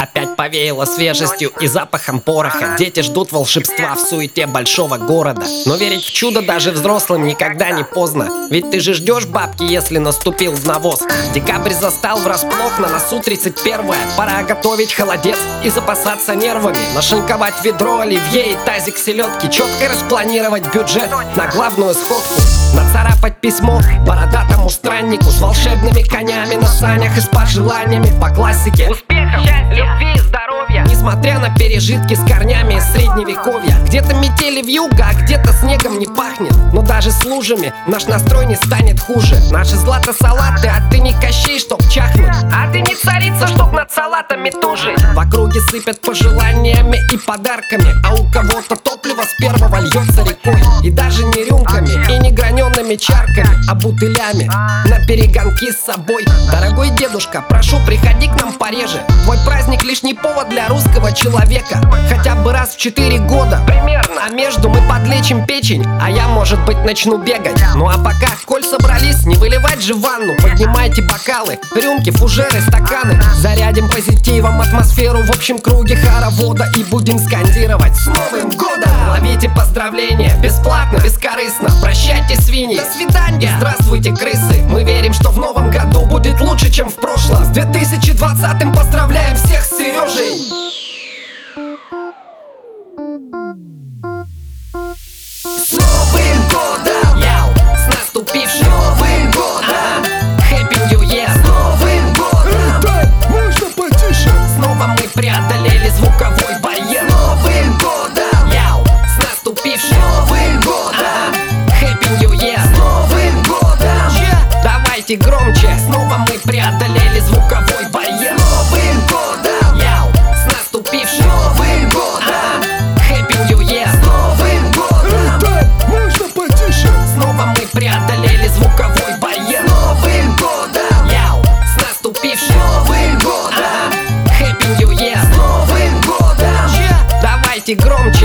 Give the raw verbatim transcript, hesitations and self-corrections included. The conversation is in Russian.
Опять повеяло свежестью и запахом пороха. Дети ждут волшебства в суете большого города. Но верить в чудо даже взрослым никогда не поздно. Ведь ты же ждешь бабки, если наступил в навоз. Декабрь застал врасплох, на носу тридцать первое. Пора готовить холодец и запасаться нервами. Нашинковать ведро оливье и тазик селедки. Четко распланировать бюджет на главную сходку. Нацарапать письмо бородатому страннику с волшебными конями на санях и с пожеланиями по классике успехов, любви и здоровья. Несмотря на пережитки с корнями из средневековья. Где-то метели вьюга, а где-то снегом не пахнет. Но даже с лужами наш настрой не станет хуже. Наши злато-салаты, а ты не Кощей, чтоб чахнуть. А ты не царица, чтоб над салатами тужить. В округе сыпят пожеланиями и подарками. А у кого-то топливо с первого льется рекой. И даже не рюмками, и не граненными чарками, а бутылями на перегонки с собой. Дорогой дедушка, прошу, приходи к нам пореже. Твой праздник лишний повод для русского человека. Хотя бы раз в четыре года примерно. А между мы подлечим печень, а я, может быть, начну бегать. Ну а пока, коль собрались, не выливать же ванну. Поднимайте бокалы, рюмки, фужеры, стаканы. Зарядим позитивом атмосферу в общем круге хоровода. И будем скандировать: с Новым годом! Ловите поздравления, бесплатно, бескорыстно. Прощайте, свиньи, до свидания, здравствуйте, крысы. Мы верим, что в новом году будет лучше, чем в прошлом. С две тысячи двадцатым поздравляем всех с Сережей. С Новым годом! Яу! С наступившим Новым годом! Happy New Year! С Новым годом! Так, можно потише? Снова мы преодолели звуковой барьер. С Новым годом! Яу! С наступившим Новым годом! Happy New Year! С Новым годом! Давайте громче! Снова мы преодолели звуковой барьер. С Новым годом! Яу! С наступившим Новым годом! Happy New Year! С Новым годом! Так, можно потише? Снова мы преодолели звуковой барьер. С Новым годом! Яу! С наступившим Новым годом! Happy New Year! С Новым годом! Давайте громче!